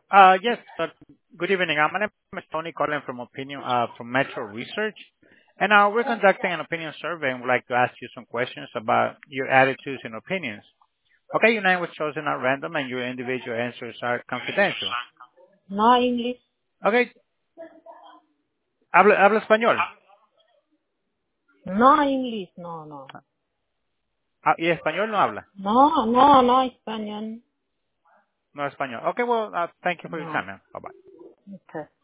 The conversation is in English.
Yes, good evening. My name is Tony calling from from Metro Research, and we're conducting an opinion survey and would like to ask you some questions about your attitudes and opinions. Okay, your name was chosen at random and your individual answers are confidential. No English. Okay, habla español. No English. No. Y español no habla. No español. No español. Okay, well, thank you for your No. time, man. Bye bye. Okay.